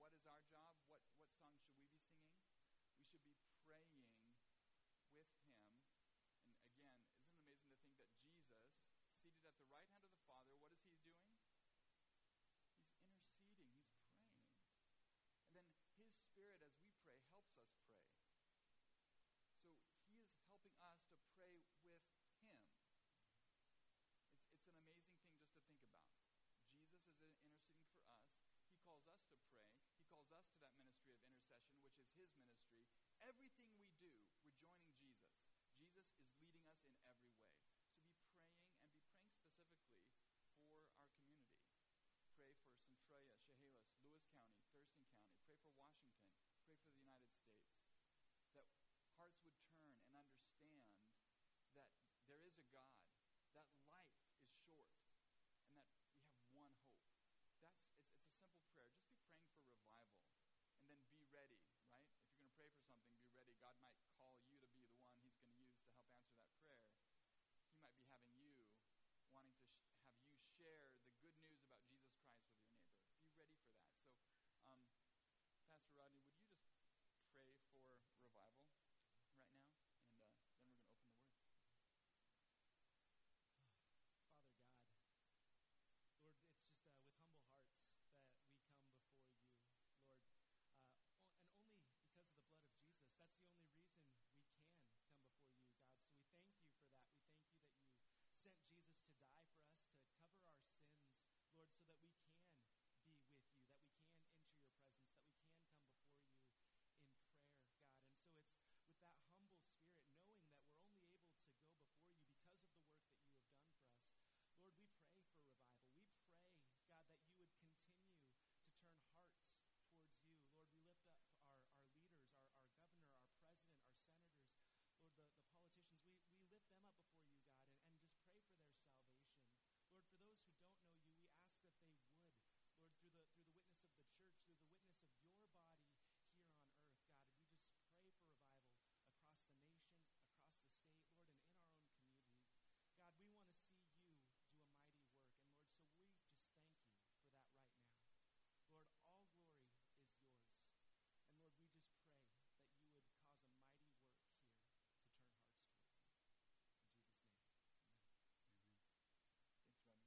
what is our job? What song should we be singing? We should be praying with him. And again, isn't it amazing to think that Jesus, seated at the right hand of the Father, what is he doing? He's interceding, he's praying. And then his Spirit, as we pray, helps us pray. So he is helping us to pray with him. It's an amazing thing just to think about. Jesus is interceding for us. He calls us to pray. He calls us to that ministry of intercession, which is his ministry. Everything we do, we're joining Jesus. Jesus is leading us in every way. So be praying, and be praying specifically for our community. Pray for Centralia, Chehalis, Lewis County, Thurston County. Pray for Washington. Pray for the United States. That hearts would turn and understand that there is a God, that life is short, and that we have one hope. It's a simple prayer. Just be praying for revival, and then be ready, right? If you're going to pray for something, be ready. God might call you to be the one he's going to use to help answer that prayer. He might be having you, wanting to have you share the good news about Jesus Christ with your neighbor. Be ready for that. So, Pastor Rodney, would you just pray for revival right now? And then we're going to open the Word. Father God, Lord, it's just with humble hearts that we come before you, Lord. And only because of the blood of Jesus. That's the only reason we can come before you, God. So we thank you for that. We thank you that you sent Jesus to die for us, to cover our sins, Lord, so that we can be with you, that we can enter your presence, that we can come before you in prayer, God. And so it's with that humble spirit, knowing that we're only able to go before you because of the work that you have done for us. Lord, we pray for revival. We pray, God, that you would continue to turn hearts towards you. Lord, we lift up our leaders, our governor, our president, our senators, Lord, the politicians. We lift them up before you, God, and just pray for their salvation. Lord, for those who don't know you, we ask that they would, Lord, through the witness of the church, through the witness of your body here on earth, God, we just pray for revival across the nation, across the state, Lord, and in our own community. God, we want to see you do a mighty work, and Lord, so we just thank you for that right now. Lord, all glory is yours, and Lord, we just pray that you would cause a mighty work here to turn hearts towards you. In Jesus' name, amen. Amen. Thanks, Rodney.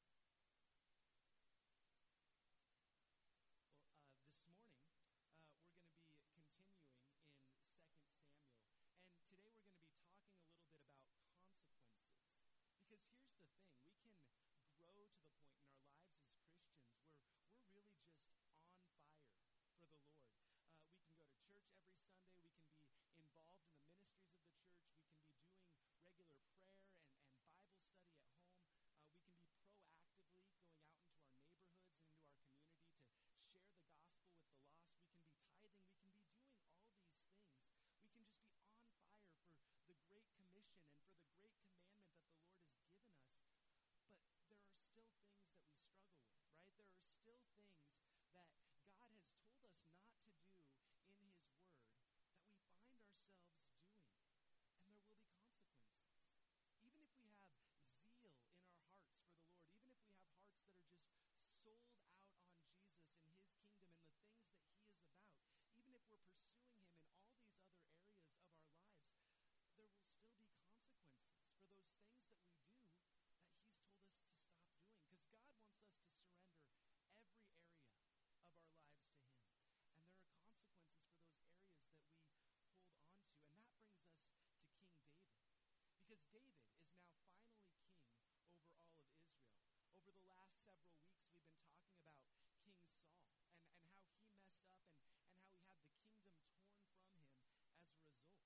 Well, this morning, we're going to be continuing in 2 Samuel. And today we're going to be talking a little bit about consequences. Because here's the thing. We can grow to the point in our lives as Christians where we're really just on fire for the Lord. We can go to church every Sunday. We can be involved in the ministries of the church. We can be doing regular prayer and Bible study at home. We can be proactively going out into our neighborhoods and into our community to share the gospel with the lost. We can be tithing. We can be doing all these things. We can just be on fire for the Great Commission and for the great commandment that the Lord has given us. But there are still things that we struggle with, right? There are still things that God has told us not to do in his word that we find ourselves doing. And there will be consequences. Even if we have zeal in our hearts for the Lord, even if we have hearts that are just sold out on Jesus and his kingdom and the things that he is about, even if we're pursuing him in all these other areas of our lives, there will still be consequences for those things that we do that he's told us to stop doing. Because God wants us to surrender every area of our lives to him. And there are consequences for those areas that we hold on to. And that brings us to King David. Because David is now finally king over all of Israel. Over the last several weeks, we've been talking about King Saul and how he messed up and how he had the kingdom torn from him as a result.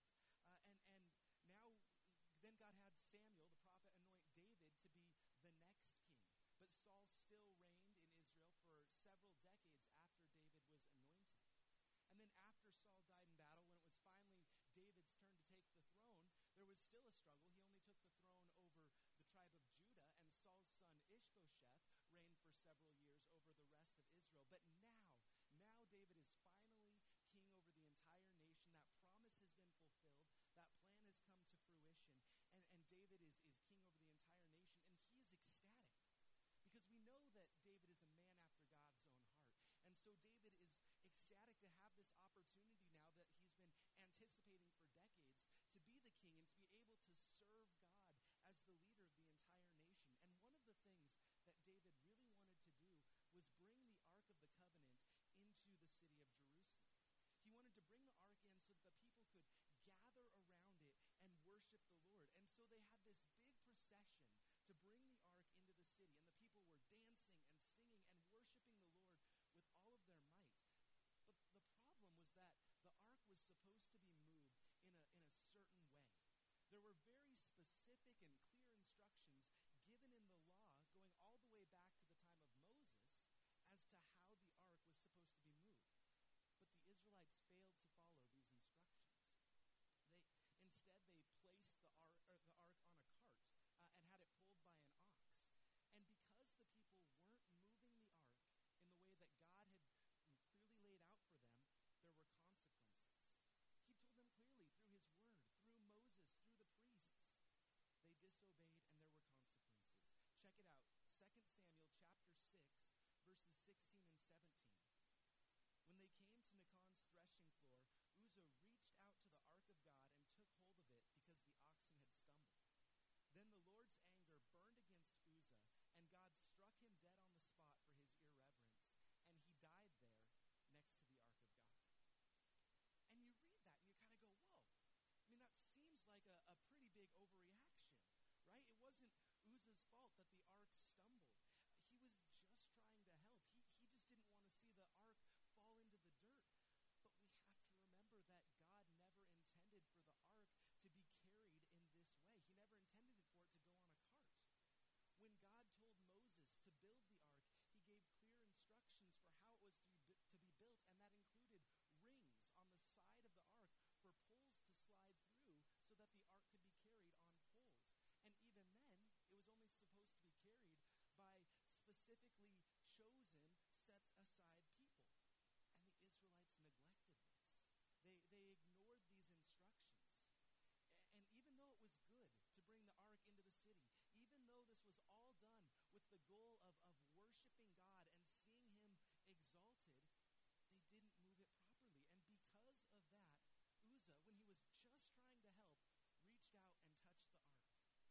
And now, then God had Samuel, the prophet, anoint David to be the next king. But Saul still reigned in Israel for several decades after David was anointed. And then after Saul died in battle, when it was finally David's turn to take the throne, there was still a struggle. He only took the throne over the tribe of Judah, and Saul's son Ishbosheth reigned for several years over the rest of Israel. But now David is finally king over the entire nation. That promise has been fulfilled. That plan has come to fruition. And David is king over the entire nation, and he is ecstatic. Because we know that David is a man after God's own heart. And so David is Uzzah's fault that the ark stumbled. He was just trying to help. He just didn't want to see the ark fall into the dirt. But we have to remember that God never intended for the ark to be carried in this way. He never intended for it to go on a cart. When God told Moses to build the ark, he gave clear instructions for how it was to be built, and that included rings on the side of the ark for poles to slide through so that the ark could be carried on poles. And even then, it was only supposed to be carried by specifically chosen, set aside people. And the Israelites neglected this. They ignored these instructions. And even though it was good to bring the ark into the city, even though this was all done with the goal of worshiping God and seeing him exalted, they didn't move it properly. And because of that, Uzzah, when he was just trying to help, reached out and touched the ark.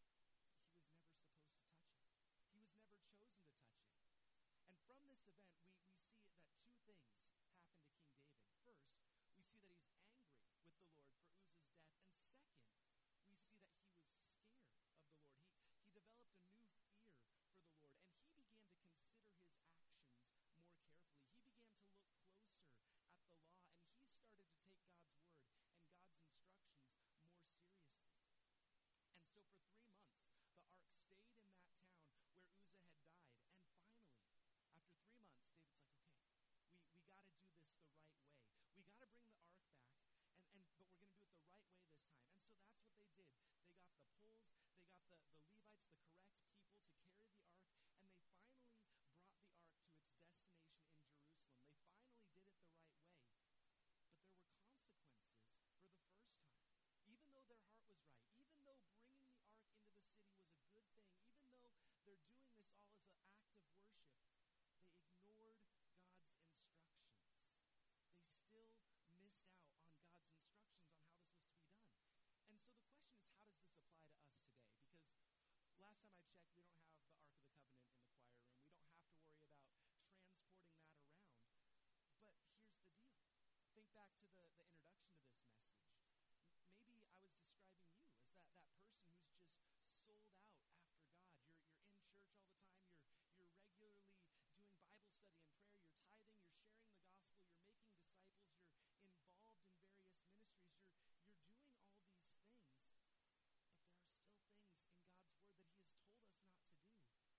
He was never supposed to touch it. He was never chosen to touch it. And from this event, we see that two things happen to King David. First, we see that he's angry with the Lord for Uzzah's death. And second, we see that he was scared of the Lord. He developed a new fear for the Lord, and he began to consider his actions more carefully. He began to look closer at the law, and he started to take God's word and God's instructions more seriously. And so for 3 months, the ark stayed in that town where Uzzah had died. And finally, after 3 months, David's like, okay, we got to do this the right way. We got to bring the ark back, but we're going to do it the right way this time. And so that's what they did. They got the poles, they got the Levites, the correct people to carry the ark, and they finally brought the ark to its destination in Jerusalem. They finally did it the right way. But there were consequences for the first time. Even though their heart was right, even though bringing the ark into the city was a good thing, even though they're doing this all as an act of worship, they ignored God's instructions. They still missed out on God's instructions on how this was to be done. And so the question is, how does this apply to us today? Because last time I checked, we don't have the Ark of the Covenant in the choir room. We don't have to worry about transporting that around. But here's the deal. Think back to the introduction to this message. Maybe I was describing you as that person who's just sold out after God. You're in church all the time. You're regularly doing Bible study and prayer. You're tithing. You're sharing the gospel. You're making disciples. You're involved in various ministries. You're doing all these things. But there are still things in God's word that he has told us not to do.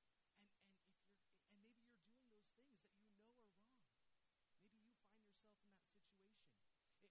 And maybe you're doing those things that you know are wrong. Maybe you find yourself in that situation.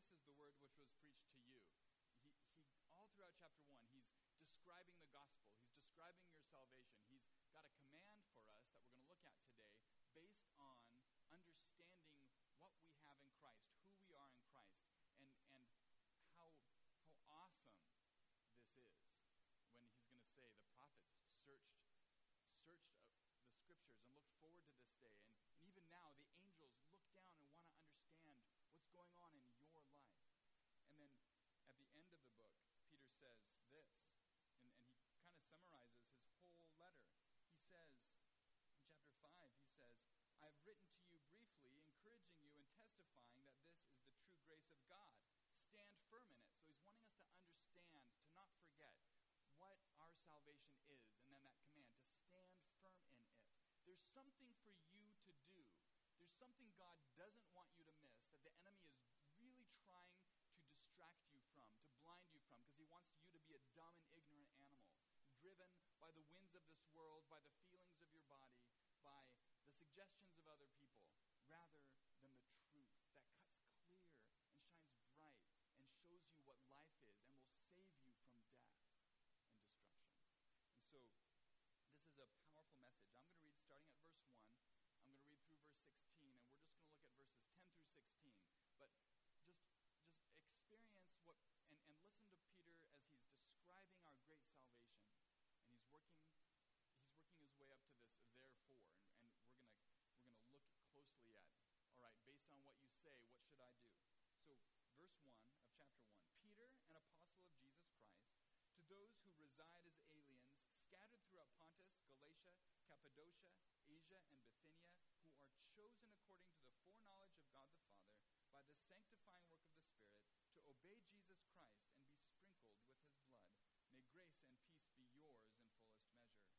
is the word which was preached to you. He all throughout chapter 1, he's describing the gospel. He's describing your salvation. He's got a command for us that we're going to look at today based on understanding what we have in Christ, who we are in Christ, and how awesome this is. When he's going to say the prophets searched the scriptures and looked forward to this day, and even now the angels look down and want to understand what's going on in your life. And then at the end of the book, Peter says this, and he kind of summarizes his whole letter. He says, in chapter 5, he says, I have written to you briefly, encouraging you and testifying that this is the true grace of God. Stand firm in it. So he's wanting us to understand, to not forget what our salvation is, and then that command, to stand firm in it. There's something for you to do. There's something God doesn't want you to miss, that the enemy is really trying to distract you from, to blind you from, because he wants you to be a dumb and ignorant animal, driven by the winds of this world, by the feelings of your body, by the suggestions of other people, rather than the truth that cuts clear and shines bright and shows you what life is and will save you from death and destruction. And so this is a powerful message. I'm going to read starting at verse 1. I'm going to read through verse 16, and we're just going to look at verses 10 through 16. But just experience what and listen to Peter as he's describing our great salvation. And he's working his way up to this therefore, and we're going to look closely at, all right, based on what you say, what should I do? So verse 1 of chapter 1, Peter, an apostle of Jesus Christ, to those who reside as aliens scattered throughout Pontus, Galatia, Cappadocia, Asia, and Bithynia, who are chosen according to the foreknowledge of God the Father by the sanctifying work of the Spirit to obey Jesus Christ and be sprinkled with his blood. May grace and peace be yours in fullest measure.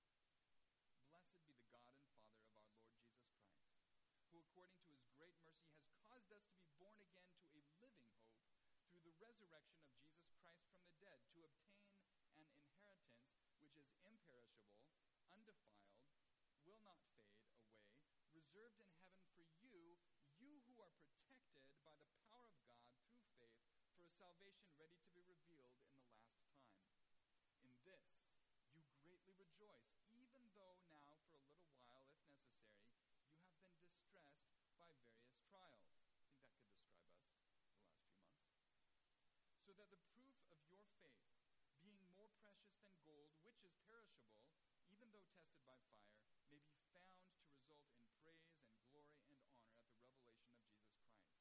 Blessed be the God and Father of our Lord Jesus Christ, who according to his great mercy has caused us to be born again to a living hope through the resurrection of Jesus Christ from the dead, to obtain an inheritance which is imperishable, undefiled, will not fade away, reserved in heaven for you, you who are protected by the power of God through faith for a salvation ready to be revealed in the last time. In this you greatly rejoice, even though now for a little while, if necessary, you have been distressed by various trials. I think that could describe us the last few months. So that the proof of your faith, being more precious than gold, which is perishable, even though tested by fire, may be found to result in praise and glory and honor at the revelation of Jesus Christ.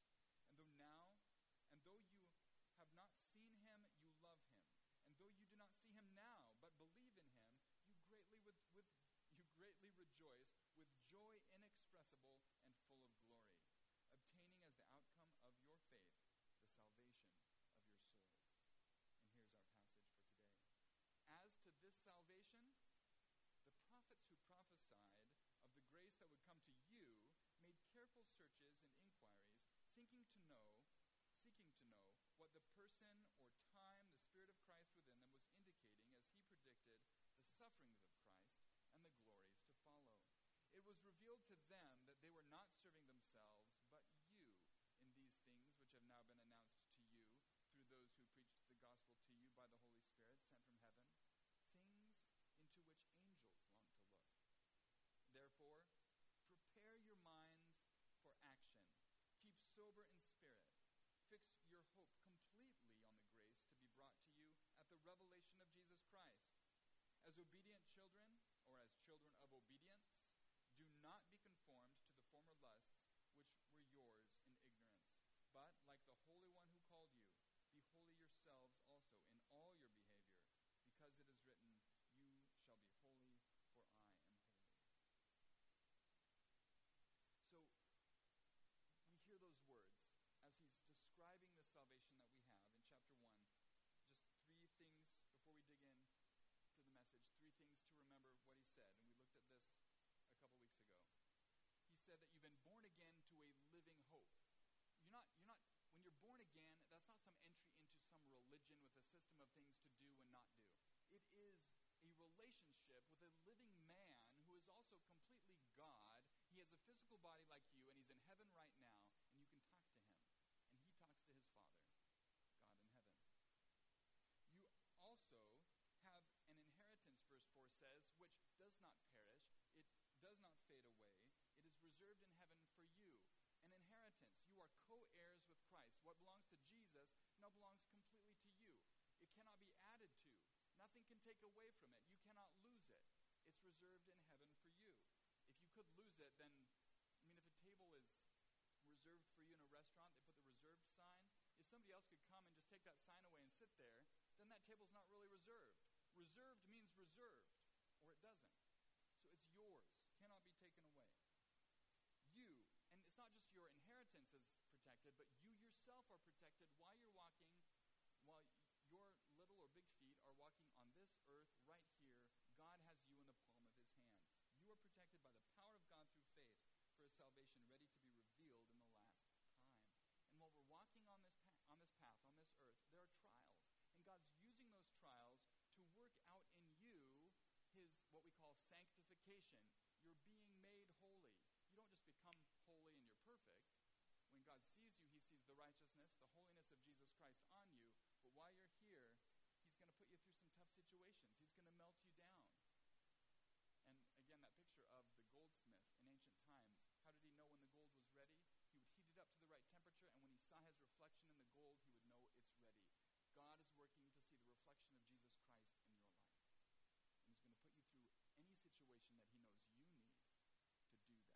And though you have not seen him, you love him. And though you do not see him now, but believe in him, you greatly rejoice with joy inexpressible and full of glory, obtaining as the outcome of your faith the salvation of your souls. And here's our passage for today. As to this salvation, the prophets who prophesied of the grace that would come to you made careful searches and inquiries, seeking to know what the person or time the Spirit of Christ within them was indicating as he predicted the sufferings of Christ and the glories to follow. It was revealed to them that they were not serving themselves, but you in these things which have now been announced to you through those who preached the gospel to you by the Holy Spirit sent from heaven, things into which angels long to look. Therefore, prepare your minds for action. Keep sober in spirit. Fix your hope completely on the grace to be brought to you at the revelation of Jesus Christ. As obedient children, or as children of obedience, do not be conformed to the former lusts which were yours in ignorance. But, like the Holy One who called you, be holy yourselves also in all your behavior, because it is written, you shall be holy, for I am holy. So, we hear those words as he's describing the salvation that we have in chapter 1. Just three things before we dig in to the message, three things to remember what he said. And we looked at this a couple weeks ago. He said that you've been born again to a living hope. When you're born again, that's not some entry into some religion with a system of things to do and not do. It is a relationship with a living man who is also completely God. He has a physical body like you, and he's in heaven right now, and you can talk to him. And he talks to his Father. does not perish. It does not fade away. It is reserved in heaven for you. An inheritance. You are co-heirs with Christ. What belongs to Jesus now belongs completely to you. It cannot be added to. Nothing can take away from it. You cannot lose it. It's reserved in heaven for you. If you could lose it, then, if a table is reserved for you in a restaurant, they put the reserved sign. If somebody else could come and just take that sign away and sit there, then that table's not really reserved. Reserved means reserved, or it doesn't. So it's yours, cannot be taken away. You, and it's not just your inheritance is protected, but you yourself are protected while you're walking, while your little or big feet are walking on this earth right here. God has you in the palm of his hand. You are protected by the power of God through faith for a salvation ready to be revealed in the last time. And while we're walking on this path, on this earth, there are trials. And God's using those trials to work out in you his, what we call sanctification. You're being made holy. You don't just become holy and you're perfect. When God sees you, he sees the righteousness, the holiness of Jesus Christ on you. But while you're here, he's going to put you through some tough situations. He's going to melt you down. And again, that picture of the goldsmith in ancient times, how did he know when the gold was ready? He would heat it up to the right temperature, and when he saw his reflection in the gold, he would know it's ready. God is working to see the reflection of Jesus Christ in your life. And he's going to put you through any situation that he knows you need to do that.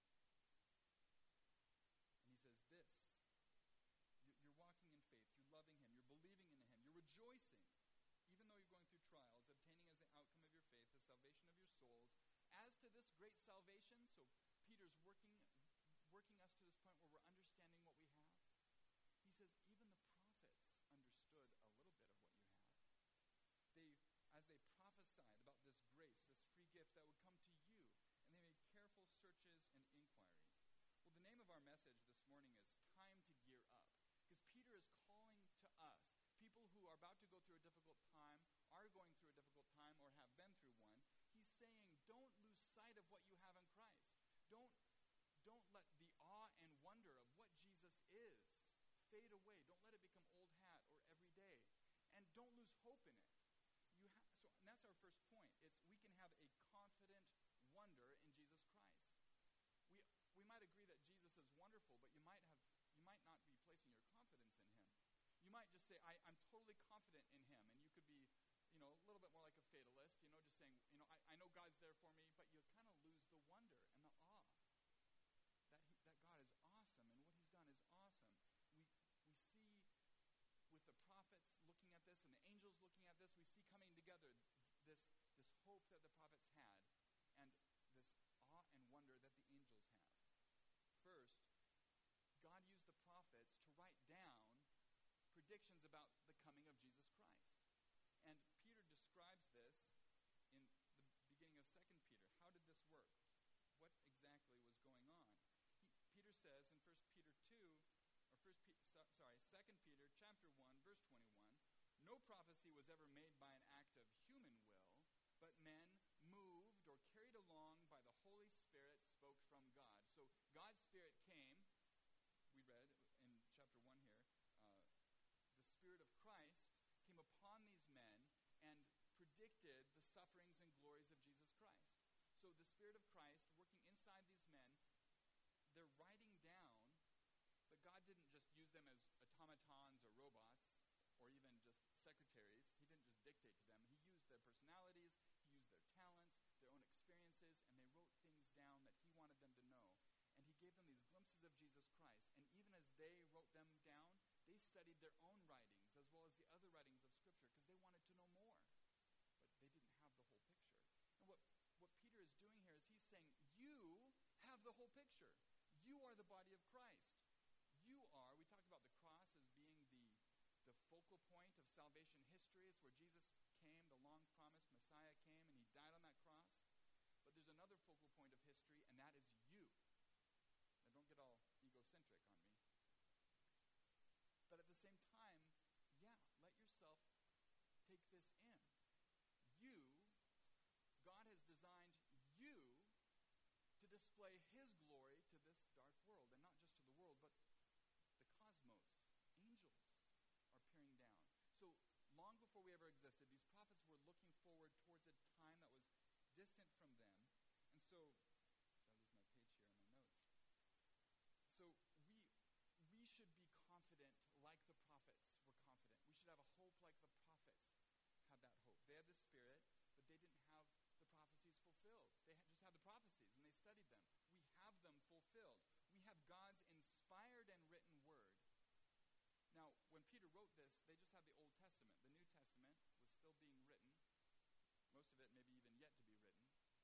And he says this, you're walking in faith, you're loving him, you're believing in him, you're rejoicing, even though you're going through trials, obtaining as the outcome of your faith the salvation of your souls. As to this great salvation, so Peter's working us to this point where we're understanding what we have. He says, even the prophets understood a little bit of what you have. As they prophesied about this grace, this free gift that would come to you, and they made careful searches and inquiries. Well, the name of our message this morning is Time to Gear Up, because Peter is calling to us, people who are about to go through a difficult time, are going through a difficult time, or have been through one. He's saying, don't lose sight of what you have in Christ. Don't let the awe and wonder of what Jesus is fade away. Don't let it become old hat or everyday. And don't lose hope in it. And that's our first point. We can have a confident wonder in Jesus Christ. We might agree that Jesus is wonderful, but you might not be placing your confidence in him. You might just say, I'm totally confident in him, and you could be, a little bit more like a fatalist, just saying, I know God's there for me, but you kind of lose the wonder and the awe that God is awesome and what he's done is awesome. We see with the prophets looking at this and the angels looking at this, we see coming together this hope that the prophets had and this awe and wonder that the angels have. First, God used the prophets to write down predictions about the coming of Jesus Christ. And Peter describes this in the beginning of 2 Peter. How did this work? What exactly was going on? Peter says in 2 Peter chapter 1, verse 21, no prophecy was ever made by an act of human will, but men moved or carried along by the Holy Spirit spoke from God. So God's Spirit came, we read in chapter 1 here, the Spirit of Christ came upon these men and predicted the sufferings and glories of Jesus Christ. So the Spirit of Christ working inside these men, they're writing down, but God didn't just use them as automatons or robots or even just secretaries. He didn't just dictate to them. He used their personalities, he used their talents, their own experiences, and they wrote things down that he wanted them to know. And he gave them these glimpses of Jesus Christ. And even as they wrote them down, they studied their own writings as well as the other writings of Scripture because they wanted to know more. But they didn't have the whole picture. And what Peter is doing here is he's saying, you have the whole picture. You are the body of Christ. You are, we talk about the cross as being the focal point of salvation history. It's where Jesus came, the long-promised Messiah came, and he died on that cross. But there's another focal point of history, and that is you. Now, don't get all egocentric on me. But at the same time, let yourself take this in. God has designed you to display his glory to this dark world, and not just to the world, but the cosmos. Angels are peering down. So long before we ever existed, these prophets were looking forward towards a time that was distant from them. And so, should I lose my page here on my notes? So we should be confident like the prophets were confident. We should have a hope like the prophets had that hope. They had the Spirit, but they didn't have the prophecies fulfilled. They just had the prophecies, and they studied them. We have them fulfilled. We have God's inspired and written word. Now, when Peter wrote this, they just had the Old Testament. The New Testament was still being written. Most of it maybe even yet to be written.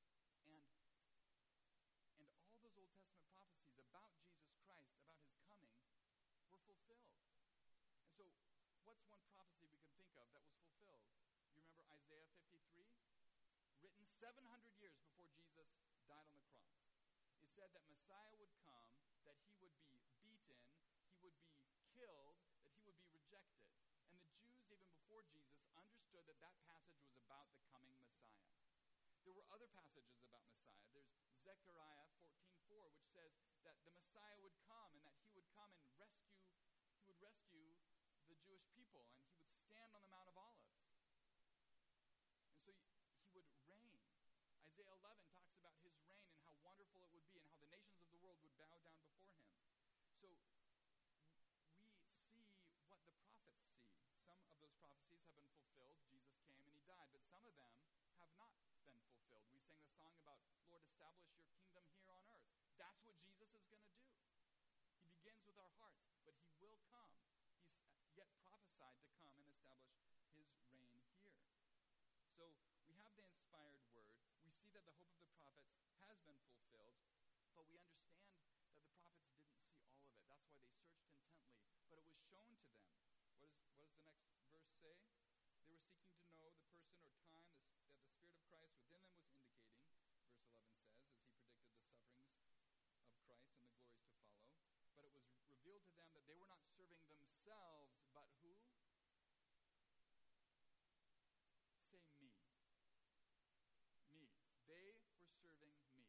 And all those Old Testament prophecies about Jesus Christ, about his coming, were fulfilled. And so, what's one prophecy we can think of that was fulfilled? You remember Isaiah 53? Written 700 years before Jesus died on the cross. It said that Messiah would come, that he would be beaten, he would be killed, that he would be rejected. And the Jews, even before Jesus, understood that that passage was about the coming Messiah. There were other passages about Messiah. There's Zechariah 14:4, which says that the Messiah would come and that he would come and he would rescue the Jewish people, and he would stand on the Mount of Olives. And so he would reign. Isaiah 11 talks about his reign and how wonderful it would be and how the nations of the world would bow down before him. So we see what the prophets see. Some of those prophecies have been fulfilled. Jesus came and he died, but some of them have not been fulfilled. We sang the song about, Lord, establish your kingdom here on earth. That's what Jesus is going to do. He begins with our hearts, but he will come. He's yet prophesied to come and establish his reign here. So we have the inspired word. We see that the hope of the prophets has been fulfilled, but we understand that the prophets didn't see all of it. That's why they searched intently, but it was shown to them. What does the next verse say? They were seeking to know the person or time that the Spirit of Christ within them was indicating, verse 11 says, as he predicted the sufferings of Christ and the glories to follow. But it was revealed to them that they were not serving themselves, but who? Say me. Me. They were serving me.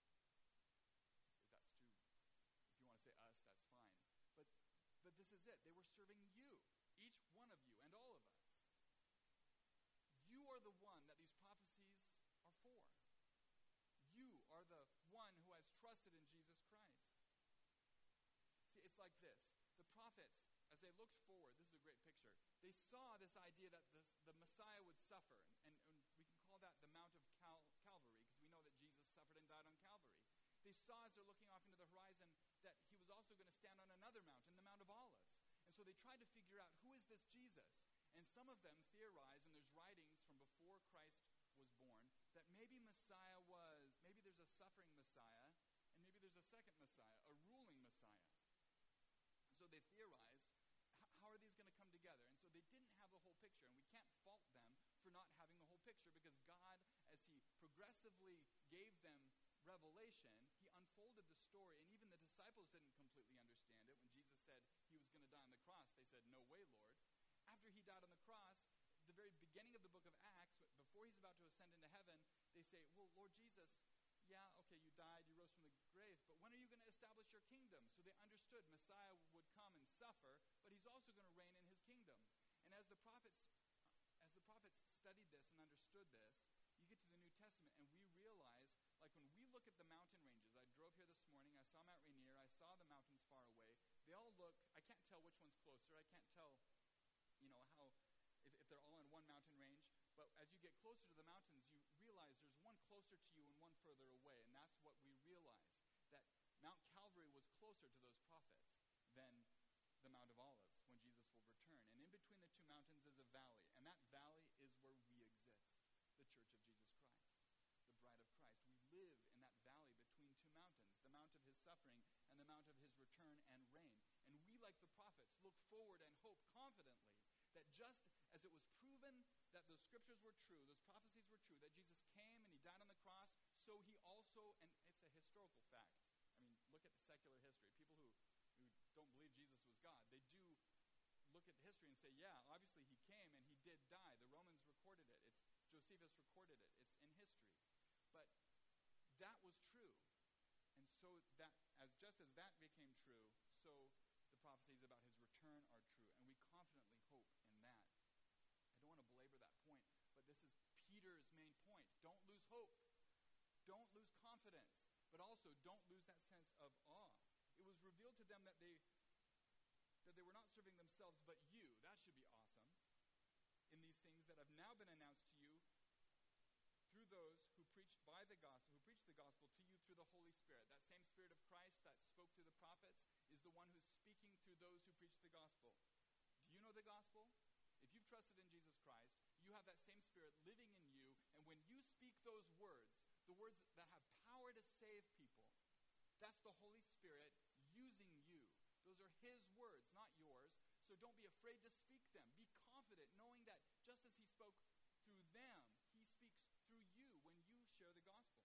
If that's too, if you want to say us, that's fine. But this is it. They were serving you, each one of you, and all of us. You are the one that these prophecies are for. You are the one who has trusted in Jesus Christ. See, it's like this. The prophets, as they looked forward, this is a great picture. They saw this idea that the Messiah would suffer, and we can call that the Mount of Calvary, because we know that Jesus suffered and died on Calvary. They saw as they're looking off into the horizon that he was also going to stand on another mountain, the Mount of Olives. And so they tried to figure out, who is this Jesus? And some of them theorize, and there's writings from before Christ was born, that maybe there's a suffering Messiah, and maybe there's a second Messiah, a ruling Messiah. So they theorized, how are these going to come together? And so they didn't have the whole picture, and we can't fault them for not having the whole picture, because God, as he progressively gave them revelation, he unfolded the story, and even the disciples didn't completely understand it. When Jesus said he was going to die on the cross, they said, no way, Lord. After he died on the cross, the very beginning of the book of Acts, before he's about to ascend into heaven, they say, well, Lord Jesus, yeah, okay, you died, you rose from the grave, but when are you going to establish your kingdom? So they understood Messiah would come and suffer, but he's also going to reign in his kingdom. And as the prophets studied this and understood this, you get to the New Testament and we realize, like when we look at the mountain ranges, I drove here this morning, I saw Mount Rainier, I saw the mountains far away. They all look, I can't tell which one's closer, I can't tell, how, if they're all in one mountain range, but as you get closer to the mountains, you realize there's one closer to you and one further away, and that's what we realize, that Mount Calvary was closer to those prophets than the Mount of Olives when Jesus will return. And in between the two mountains is a valley, and that valley is where we exist, the Church of Jesus Christ, the bride of Christ. We live in that valley between two mountains, the mount of his suffering and the mount of his return and reign. And we, like the prophets, look forward and hope confidently that just as it was proven that those scriptures were true, those prophecies were true, that Jesus came and he died on the cross, so he also, and it's a historical fact. I mean, look at the secular history. People who don't believe Jesus was God, they do look at the history and say, yeah, obviously he came and he did die. The Romans recorded it. Josephus recorded it. It's in history. But that was true. And so that, just as that became true, so the prophecies about his return are true. And we confidently hope in that. I don't want to belabor that point, but this is Peter's main point. Don't lose hope. don't lose confidence, but also don't lose that sense of awe. It was revealed to them that they were not serving themselves, but you. That should be awesome. In these things that have now been announced to you through those who preached the gospel to you through the Holy Spirit. That same Spirit of Christ that spoke through the prophets is the one who's speaking through those who preach the gospel. Do you know the gospel? If you've trusted in Jesus Christ, you have that same Spirit living in you, and when you speak those words, the words that have power to save people, that's the Holy Spirit using you. Those are His words, not yours. So don't be afraid to speak them. Be confident, knowing that just as He spoke through them, He speaks through you when you share the gospel.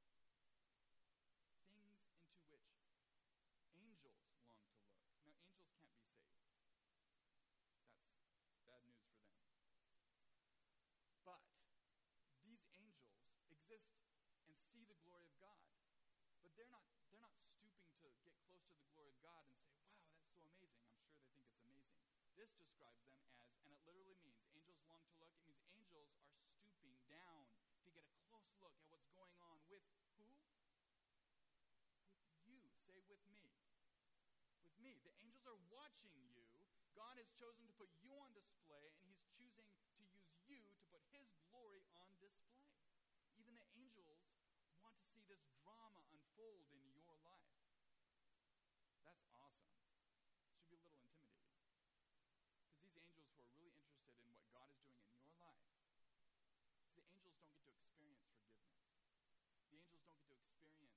Things into which angels long to look. Now, angels can't be saved. That's bad news for them. But these angels exist and see the glory of God. But they're not stooping to get close to the glory of God and say, wow, that's so amazing. I'm sure they think it's amazing. This describes them as, and it literally means, angels long to look. It means angels are stooping down to get a close look at what's going on with who? With you. Say with me. With me. The angels are watching you. God has chosen to put you on display, and He's choosing to use you to put His glory on display. Even the angels want to see this drama unfold in your life. That's awesome. Should be a little intimidating. Because these angels who are really interested in what God is doing in your life, see, the angels don't get to experience forgiveness. The angels don't get to experience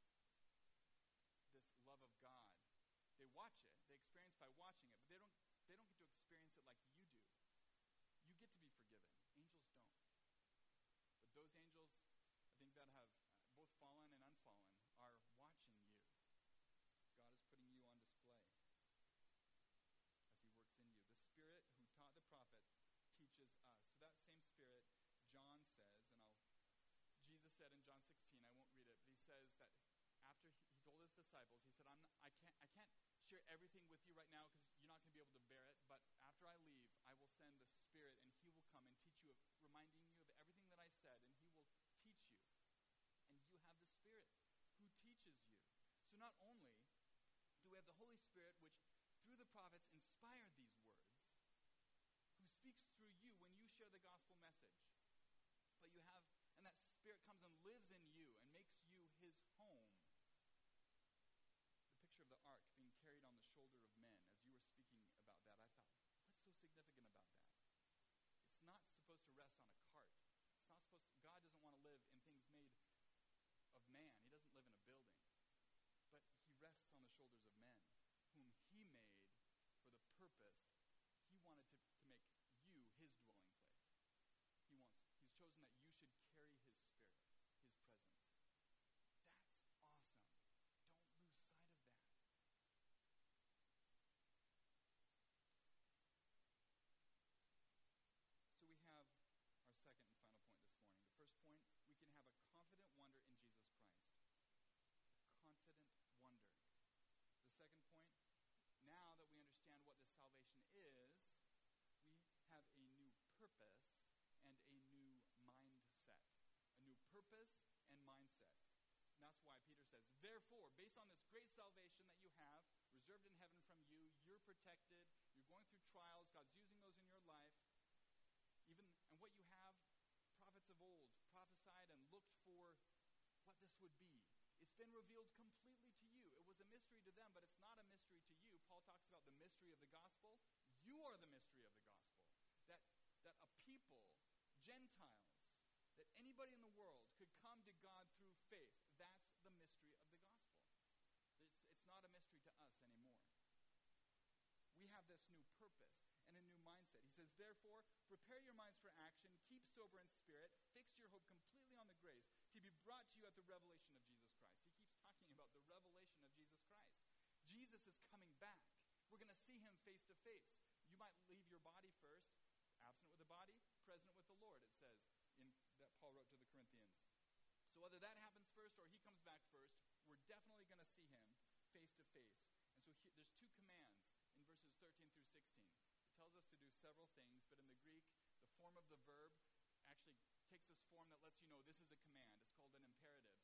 this love of God. They watch it, they experience by watching it, but they don't get to experience it like you do. You get to be forgiven. Angels don't. But those angels, I think, that have both fallen and unfallen, are watching you. God is putting you on display as He works in you. The Spirit who taught the prophets teaches us. So that same Spirit, John says, Jesus said in John 16, I won't read it, but He says that after He told His disciples, He said, I can't share everything with you right now because you're not going to be able to bear it, but after I leave, I will send the Spirit, and He will come and teach you, reminding you of everything that I said, and He will teach you. And you have the Spirit who teaches you. So not only do we have the Holy Spirit, which through the prophets inspired these words, who speaks through you when you share the gospel message, but you have, and that Spirit comes and lives in you and makes you His home. The picture of the ark being carried on the shoulder of men, as you were speaking about that, I thought, what's so significant about that? It's not supposed to rest on a cart. It's not supposed to, God doesn't want to live in things made of man. He doesn't live in a building. But He rests on the shoulders of men, whom He made for the purpose. He wanted to make you His dwelling place. He's chosen that you should carry His Spirit, His presence. That's awesome. Don't lose sight of that. So we have our second and final point this morning. The first point, we can have a confident wonder in Jesus Christ. A confident wonder. The second point, now that we understand what this salvation is, we have a new purpose and a new mindset. A new purpose and mindset. And that's why Peter says, therefore, based on this great salvation that you have, reserved in heaven from you, you're protected, you're going through trials, God's using those in your life, and what you have, prophets of old prophesied and looked for what this would be. It's been revealed completely to you. It was a mystery to them, but it's not a mystery to you. Paul talks about the mystery of the gospel. You are the mystery of the gospel. That a people, Gentiles, that anybody in the world could come to God through faith. That's the mystery of the gospel. It's not a mystery to us anymore. We have this new purpose and a new mindset. He says, therefore, prepare your minds for action, keep sober in spirit, fix your hope completely on the grace to be brought to you at the revelation of Jesus Christ. He keeps talking about the revelation of Jesus Christ. Jesus is coming back. We're going to see Him face to face. You might leave your body first, absent with the body, present with the Lord, it says, that Paul wrote to the Corinthians. So whether that happens first or He comes back first, we're definitely going to see Him face to face. And so there's two commands in verses 13 through 16. It tells us to do several things, but in the Greek, the form of the verb actually takes this form that lets you know this is a command. It's called an imperative.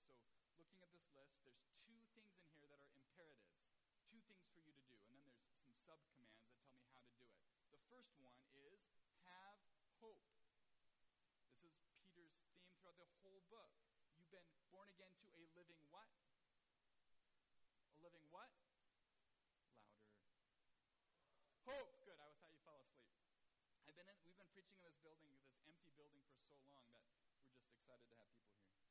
looking at this list, there's two things in here that are imperatives, two things for you to do, and then there's some sub-commands that tell me how to do it. The first one is have hope. This is Peter's theme throughout the whole book. You've been born again to a living what? A living what? Louder. Hope. Good. I thought you fell asleep. We've been preaching in this building, this empty building, for so long that we're just excited to have people here.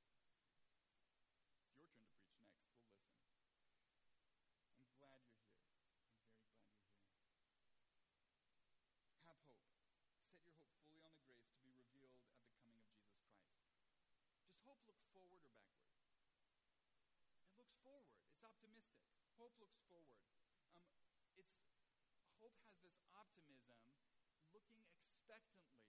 It's your turn to preach next. We'll listen. I'm glad you're here. I'm very glad you're here. Have hope. Set your hope fully on the grace to be revealed at the coming of Jesus Christ. Does hope look forward or backward? It looks forward. It's optimistic. Hope looks forward. Hope has this optimism, looking expectantly.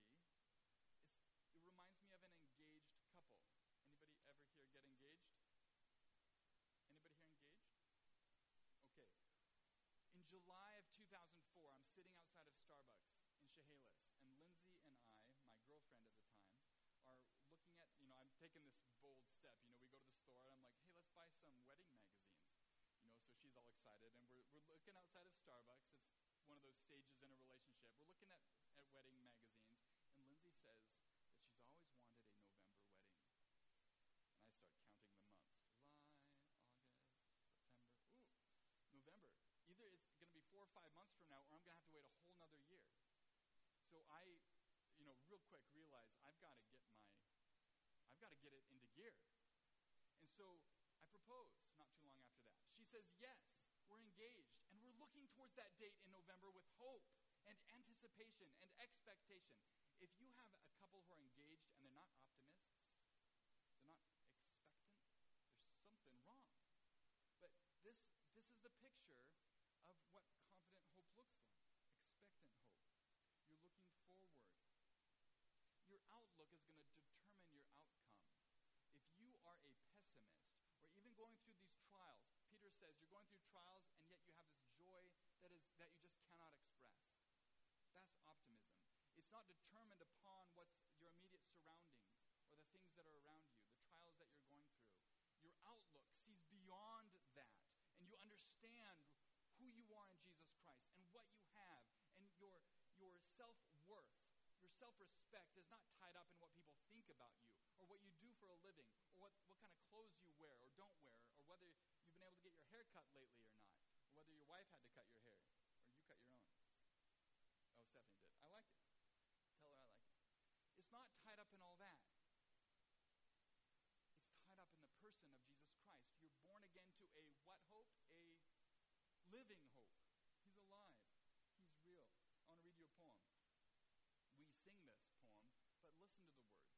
It reminds me of an engaged couple. Anybody ever here get engaged? Anybody here engaged? Okay. In July of 2004, I'm sitting outside of Starbucks in Chehalis, and Lindsay and I, my girlfriend at the time, are looking at, I'm taking this bold step. We go to the store, and I'm like, hey, let's buy some wedding magazines. So she's all excited, and we're looking outside of Starbucks. It's one of those stages in a relationship. We're looking at wedding magazines, and Lindsay says that she's always wanted a November wedding. And I start counting the months. July, August, September. November. Either it's going to be 4 or 5 months from now, or I'm going to have to wait a whole nother year. So I, real quick realize I've got to get it into gear. And so I propose not too long after that. She says, yes, we're engaged, and we're looking towards that date in November with hope and anticipation and expectation. If you have a couple who are engaged and they're not optimists, they're not expectant, there's something wrong. But this is the picture of what confident hope looks like. Expectant hope. You're looking forward. Your outlook is going to determine your outcome. If you are a pessimist, or even going through these trials, Peter says you're going through trials and yet you have this joy that you just cannot express. That's optimism. It's not determined upon what's your immediate surroundings or the things that are around you, the trials that you're going through. Your outlook sees beyond that, and you understand who you are in Jesus Christ and what you have, and your self-worth, your self-respect is not tied up in what people think about you or what you do for a living or what kind of clothes you wear or don't wear or whether you've been able to get your hair cut lately or not, or whether your wife had to cut your hair or you cut your own. Oh, Stephanie did. I like it. Tell her I like it. It's not tied up in all that. It's tied up in the person of Jesus Christ. You're born again to a what hope? A living hope. He's alive. He's real. I want to read you a poem. We sing this poem, but listen to the words.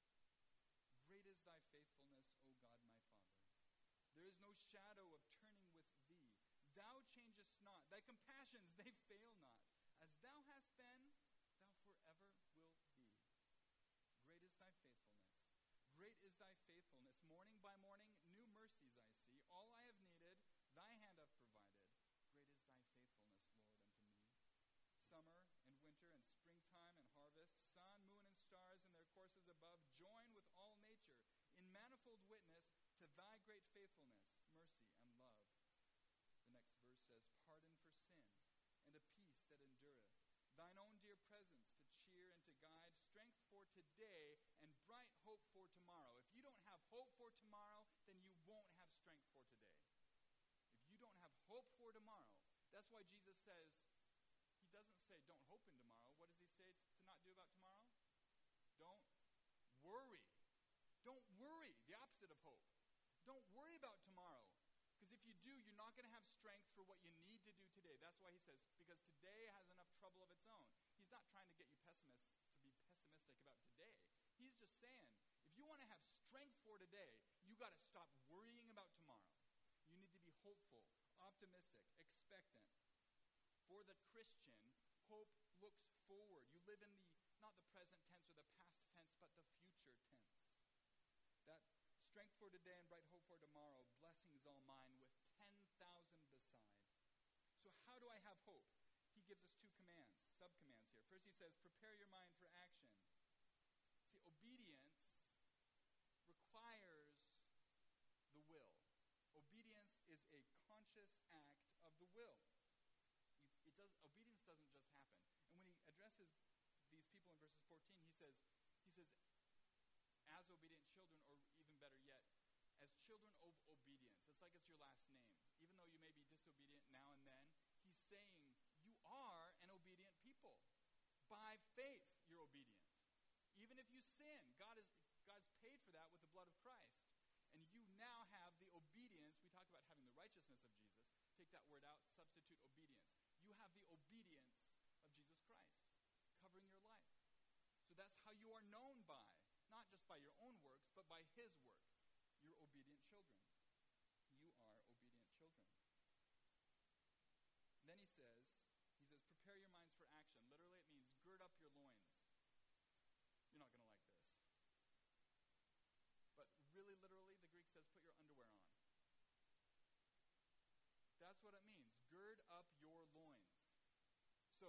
Great is thy faithfulness, O God, my Father. There is no shadow of turning with thee. Thou changest not. Thy compassions, they fail not. As thou hast been, thou forever will be. Great is thy faithfulness. Great is thy faithfulness. Morning by morning, new mercies I see. All I have needed, thy hand hath provided. Great is thy faithfulness, Lord, unto me. Summer and winter and springtime and harvest, sun, moon, and stars in their courses above, join with all nature in manifold witness to thy great faithfulness, mercy, and love. The next verse says, pardon for sin, and a peace that endureth, thine own dear presence to cheer and to guide, strength for today, and bright hope for tomorrow. If you don't have hope for tomorrow, then you won't have strength for today. If you don't have hope for tomorrow, that's why Jesus says, he doesn't say don't hope in tomorrow. What does he say to not do about tomorrow? Don't worry. Don't worry, the opposite of hope. Don't worry about tomorrow. Because if you do, you're not going to have strength for what you need to do today. That's why he says, because today has enough trouble of its own. He's not trying to get you pessimistic about today. He's just saying, if you want to have strength for today, you got to stop worrying about tomorrow. You need to be hopeful, optimistic, expectant. For the Christian, hope looks forward. You live in not the present tense or the past tense, but the future tense. That strength for today and bright hope for tomorrow, blessings all mine with 10,000 beside. So how do I have hope? He gives us two commands, sub-commands here. First he says, prepare your mind for action. See, obedience requires conscious act of the will. Obedience doesn't just happen. And when he addresses these people in verses 14, he says, as obedient children, or even better yet, as children of obedience. It's like it's your last name. Even though you may be disobedient now and then, he's saying you are an obedient people. By faith, you're obedient. Even if you sin, God's paid for that with the blood of Christ. And you now have the obedience. We talk about having the righteousness of Jesus. Take that word out, substitute obedience. You have the obedience of Jesus Christ covering your life. So that's how you are known by, not just by your own works, but by his work. You're obedient children. You are obedient children. Then he says, prepare your minds for action. Literally, it means gird up your loins. You're not going to like this. But really, literally, the Greek says put your underwear on. That's what it means. Gird up your loins. So,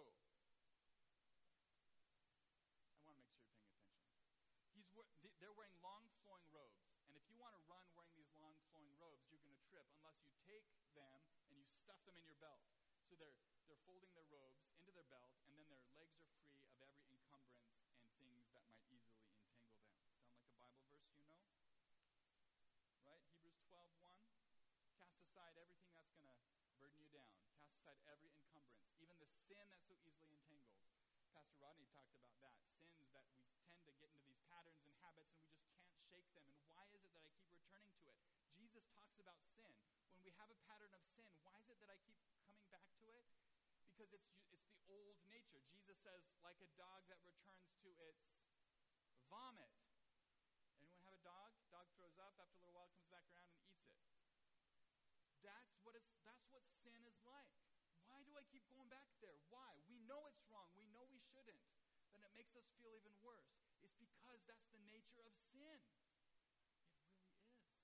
I want to make sure you're paying attention. They're wearing long flowing robes. And if you want to run wearing these long flowing robes, you're going to trip unless you take them and you stuff them in your belt. So they're folding their robes into their belt, and then their legs are free of every encumbrance and things that might easily entangle them. Sound like a Bible verse you know? Right? Hebrews 12:1. Cast aside everything that's going to burden you down. Cast aside every encumbrance, even the sin that so easily entangles. Pastor Rodney talked about that. Sins that we tend to get into these patterns and habits, and we just can't shake them. And why is it that I keep returning to it? Jesus talks about sin. When we have a pattern of sin, why is it that I keep coming back to it? Because it's the old nature. Jesus says, like a dog that returns to its vomit. Anyone have a dog? Dog throws up, after a little while comes back around and eats it. That's what sin is like. Why do I keep going back there? Why? We know it's wrong. We know we shouldn't. Then it makes us feel even worse. It's because that's the nature of sin. It really is.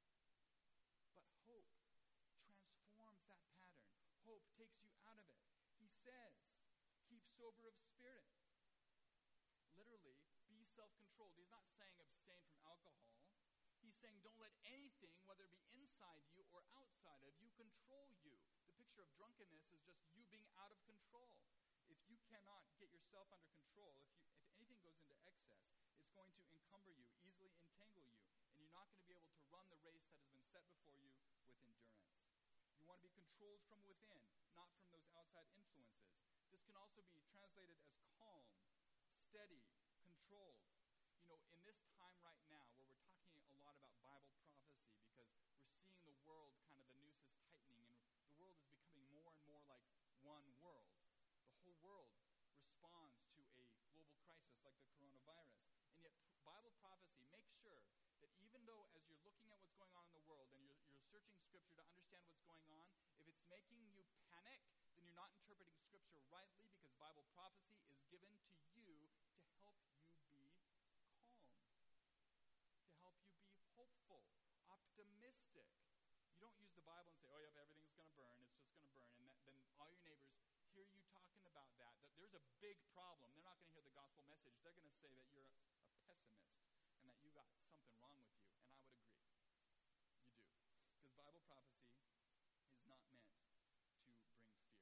But hope transforms that pattern. Hope takes you out of it. He says, keep sober of spirit. Literally, be self-controlled. He's not saying abstain from alcohol. He's saying don't let anything, whether it be inside you or outside of you, control you. The picture of drunkenness is just you being out of control. If you cannot get yourself under control, if anything goes into excess, it's going to encumber you, easily entangle you, and you're not going to be able to run the race that has been set before you with endurance. You want to be controlled from within, not from those outside influences. This can also be translated as calm, steady, controlled. You know, in this time right now where we're talking a lot about Bible prophecy, because we're seeing the world, kind of the noose is tightening, and the world is becoming more and more like one world. The whole world responds to a global crisis like the coronavirus. And yet Bible prophecy makes sure that even though as you're looking at what's going on in the world and you're searching Scripture to understand what's going on, if it's making you panic, then you're not interpreting Scripture rightly, because Bible prophecy is given to you to help you be calm, to help you be hopeful, optimistic. You don't use the Bible and say, oh, yeah, everything's going to burn, it's just going to burn, and then all your neighbors hear you talking about that there's a big problem. They're not going to hear the gospel message. They're going to say that you're a pessimist and that you got something wrong with you, and I would agree. You do. Because Bible prophecy is not meant to bring fear.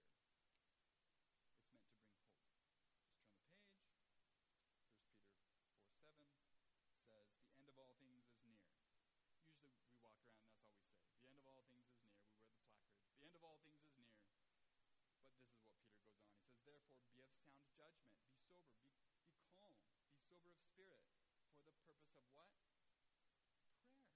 It's meant to bring hope. Just turn the page. 1 Peter 4:7 says, the end of all things is near. Usually we walk around and that's all we say. The end of all things is near. We wear the placard. The end of all things is near. But this is what Peter goes on. He says, therefore, be of sound judgment. Be sober. Be calm. Be sober of spirit. For the purpose of what? Prayer.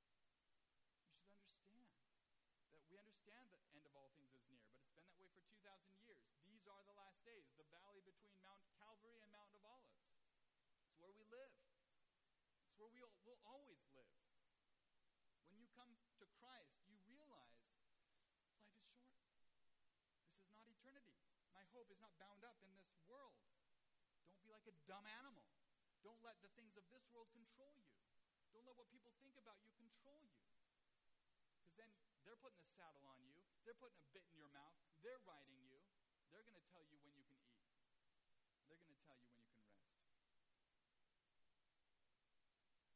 You should understand that we understand that end of all things is near, but it's been that way for 2,000 years. These are the last days. The valley between Mount Calvary and Mount of Olives. It's where we live. It's where we will always live. When you come to Christ, you realize life is short. This is not eternity. My hope is not bound up in this world. Don't be like a dumb animal. Don't let the things of this world control you. Don't let what people think about you control you. Because then they're putting the saddle on you. They're putting a bit in your mouth. They're riding you. They're going to tell you when you can eat. They're going to tell you when you can rest.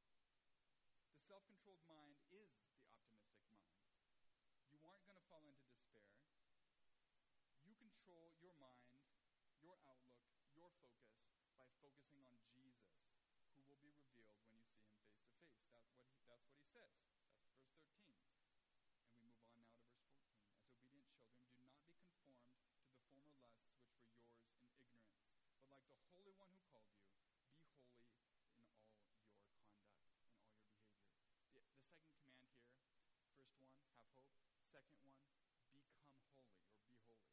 The self-controlled mind is the optimistic mind. You aren't going to fall into your mind, your outlook, your focus by focusing on Jesus, who will be revealed when you see him face to face. That's what he says. That's verse 13. And we move on now to verse 14. As obedient children, do not be conformed to the former lusts which were yours in ignorance, but like the Holy One who called you, be holy in all your conduct, in all your behavior. The second command here, first one, have hope. Second one, become holy or be holy.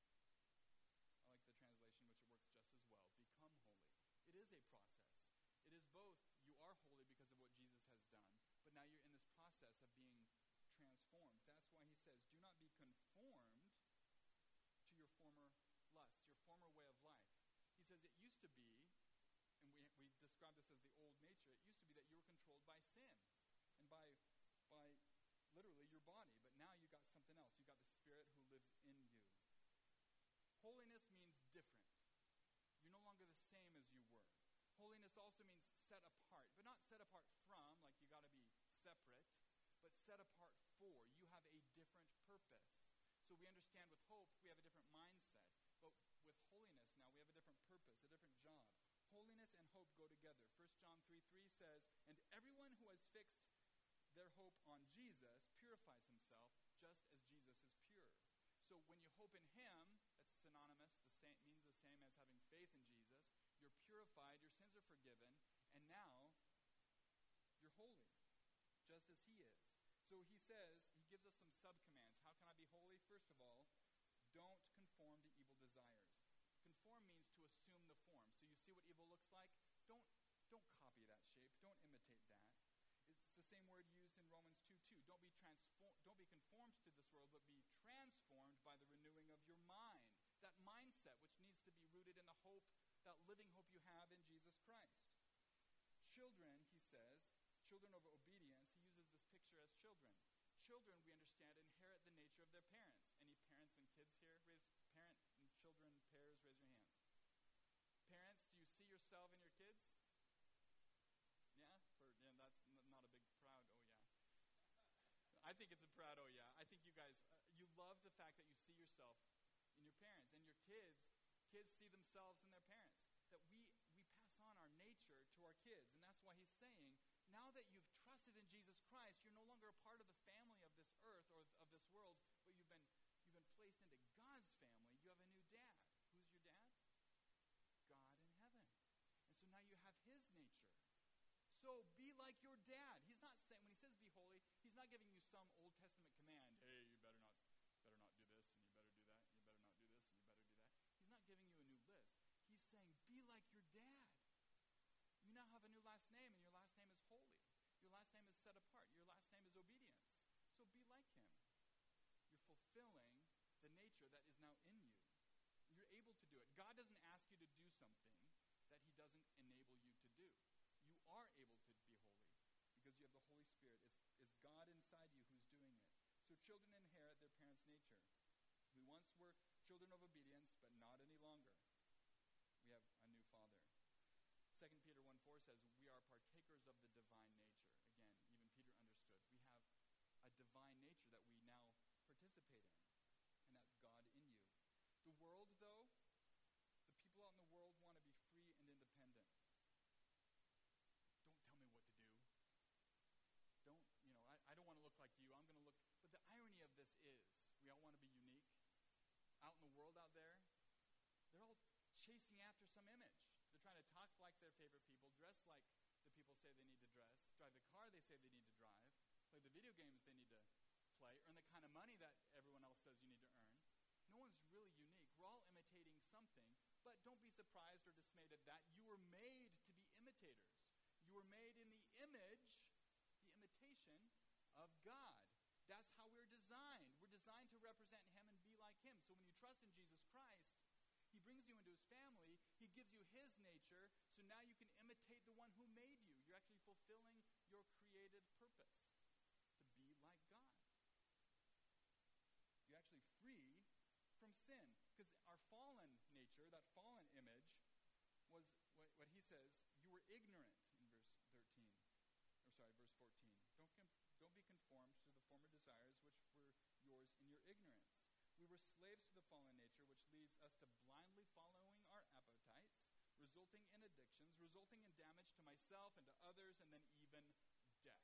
I like the translation, which it works just as well. Become holy. It is a process. It is both you are holy because of what Jesus has done, but now you're in this process of being transformed. That's why he says, do not be conformed to your former lusts, your former way of life. He says it used to be, and we describe this as the old nature, it used to be that you were controlled by sin and by literally your body, but now you got something else. You got the Spirit who lives in you. Holiness means different. You're no longer the same as you were. Holiness also means set apart, but not set apart from, like you got to be separate, but set apart for. You have a different purpose. So we understand with hope, we have a different mindset, but with holiness now, we have a different purpose, a different job. Holiness and hope go together. 1 John 3:3 says, and everyone who has fixed their hope on Jesus purifies himself just as Jesus is pure. So when you hope in him, that's synonymous, means the same as having faith in Jesus. You're purified, your sins are forgiven, and now you're holy, just as he is. So he says, he gives us some sub-commands. How can I be holy? First of all, don't conform to evil desires. Conform means to assume the form. So you see what evil looks like? Don't copy that shape. Don't imitate that. It's the same word used in Romans 2:2. Don't be conformed to this world, but be transformed by the renewing of your mind. That mindset which needs to be rooted in the hope, that living hope you have in Jesus Christ. Children, he says, children of obedience, he uses this picture as children. Children, we understand, inherit the nature of their parents. Any parents and kids here? Parent and children pairs, raise your hands. Parents, do you see yourself in your kids? Yeah, that's not a big proud oh yeah. I think it's a proud oh yeah. I think you guys, you love the fact that you see yourself in your parents, and your kids see themselves in their parents. That we pass on our nature to our kids, and that's why he's saying, now that you've trusted in Jesus Christ, you're no longer a part of the family of this earth or of this world, but you've been placed into God's family. You have a new dad. Who's your dad? God in heaven. And so now you have his nature. So be like your dad. He's not saying, when he says be holy, he's not giving you some Old Testament command. Hey, you better not do this, and you better do that, and you better not do this, and you better do that. He's not giving you a new list. He's saying, be like your dad. You now have a new last name, and your last name is holy. Your last name is set apart. Your last name is obedience. So be like him. You're fulfilling the nature that is now in you. You're able to do it. God doesn't ask you to do something that he doesn't enable you to do. You are able to be holy because you have the Holy Spirit. It's God inside you who's doing it. So children inherit their parents' nature. We once were children of obedience, but not any longer. We have a new Father. 2 Peter 1:4 says, we are partakers of the divine nature. Again, even Peter understood. We have a divine nature that we now participate in, and that's God in you. The world, though, the people out in the world want to be free and independent. Don't tell me what to do. I don't want to look like you. I'm going to look. But the irony of this is, we all want to be unique. Out in the world out there, they're all chasing after some image. They're trying to talk like their favorite people, dress like the people say they need to dress, drive the car they say they need to drive, play the video games they need to play, earn the kind of money that everyone else says you need to earn. No one's really unique. We're all imitating something, but don't be surprised or dismayed at that. You were made to be imitators. You were made in the image, the imitation of God. That's how we're designed. We're designed to represent him and be like him. So when you trust in Jesus Christ, he brings you into his family. He gives you his nature, so now you can imitate the one who made you. You're actually fulfilling your created purpose, to be like God. You're actually free from sin, because our fallen nature, that fallen image, was what he says, you were ignorant in verse 14. Don't be conformed to the former desires which were yours in your ignorance. We were we're slaves to the fallen nature, which leads us to blindly following our appetites, resulting in addictions, resulting in damage to myself and to others, and then even death.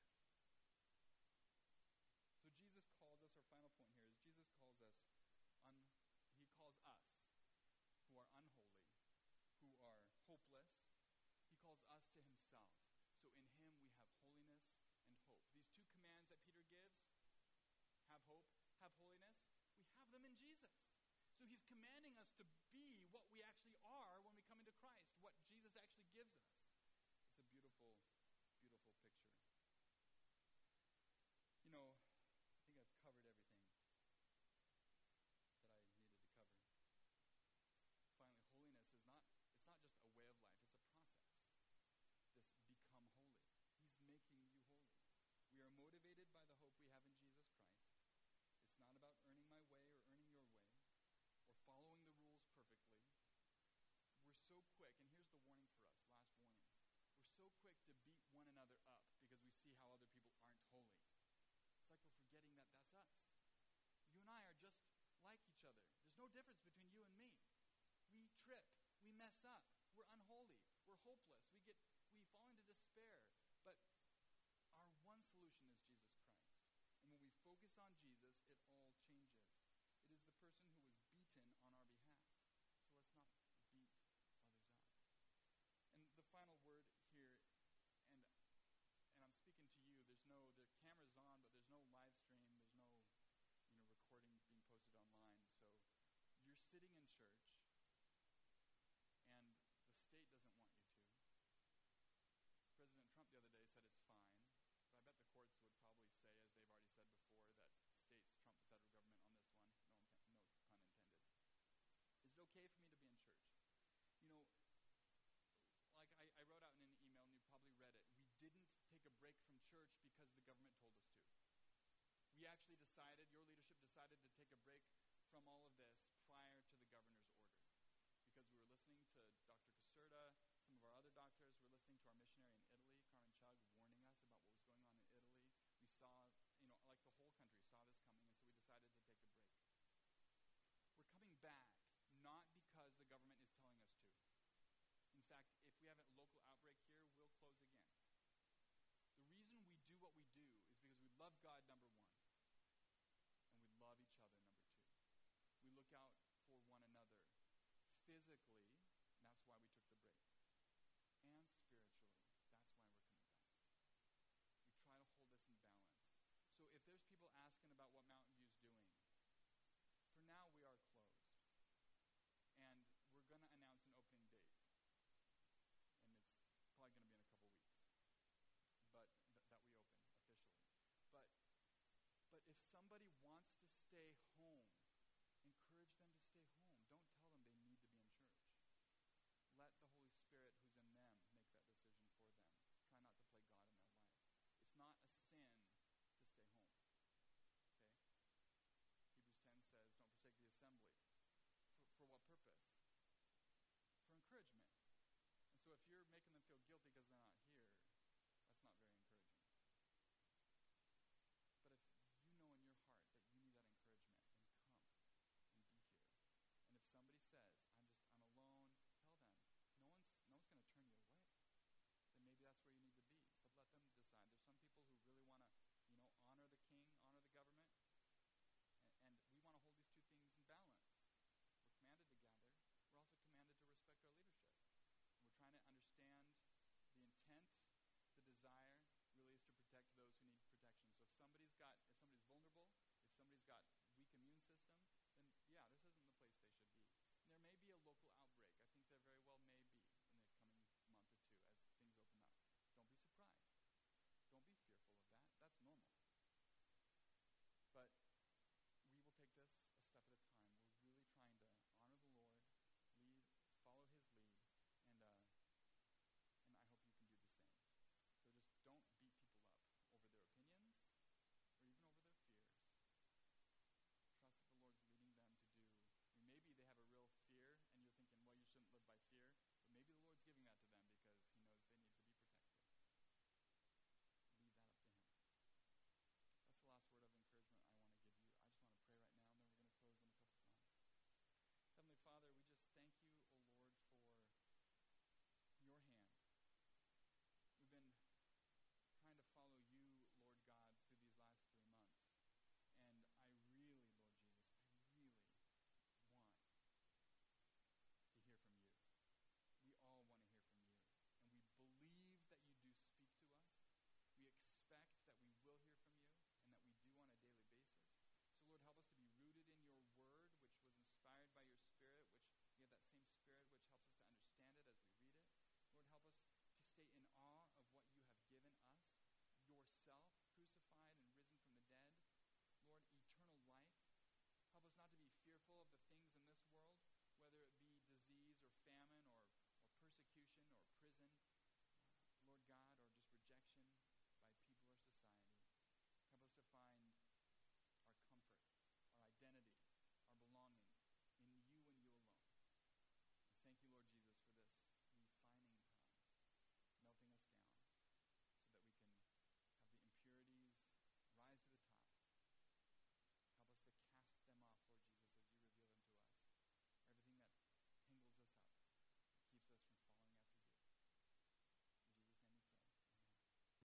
So Jesus calls us, our final point here is Jesus calls us, he calls us who are unholy, who are hopeless, he calls us to himself. So in him we have holiness and hope. These two commands that Peter gives, have hope, have holiness, we have them in Jesus. So he's commanding us to be what we actually are when we come into Christ, what Jesus actually gives us. It's a beautiful, beautiful picture. You know, I think I've covered everything that I needed to cover. Finally, holiness is not, it's not just a way of life, it's a process. This become holy. He's making you holy. We are motivated by the hope we have in Jesus Christ. It's not about earning my way or earning your way or following the rules perfectly. We're so quick, and here's the warning for us, last warning. We're so quick to beat one another up because we see how other people aren't holy. It's like we're forgetting that that's us. You and I are just like each other. There's no difference between you and me. We trip, we mess up, we're unholy, we're hopeless, we fall into despair. But our one solution is Jesus Christ. And when we focus on Jesus, it all changes. It is the person who was beaten on our behalf. So let's not beat others up. And the final word here, and I'm speaking to you, the camera's on, but there's no live stream, there's no recording being posted online. So you're sitting in church, and the state doesn't want you to. President Trump the other day said it's fine, but I bet the courts would probably say, as they've already said before, that states trump the federal government on this one. No pun intended. Is it okay for me to be in church? You know, like I wrote out in an email, and you probably read it, we didn't take a break from church because the government told us to. We actually decided, your leadership decided to take a break from all of this prior to the governor's order. Because we were listening to Dr. Caserta, some of our other doctors, we were listening to our missionary in Italy, Carmen Chug, warning us about what was going on in Italy. We saw, like the whole country saw this coming, and so we decided to take a break. We're coming back, not because the government is telling us to. In fact, if we have a local outbreak here, we'll close again. The reason we do what we do is because we love God, number one, and we love each other, number two. We look out for one another physically, and that's why we took the break, and spiritually, that's why we're coming back. We try to hold this in balance. So if there's people asking about what Mountain View's doing, for now we are closed, and we're going to announce an opening date, and it's probably going to be in a couple weeks, but that we open officially. But if somebody wants to stay home, encourage them to stay home. Don't tell them they need to be in church. Let the Holy Spirit who's in them make that decision for them. Try not to play God in their life. It's not a sin to stay home. Okay? Hebrews 10 says, don't forsake the assembly. For what purpose? For encouragement. And so if you're making them feel guilty because they're not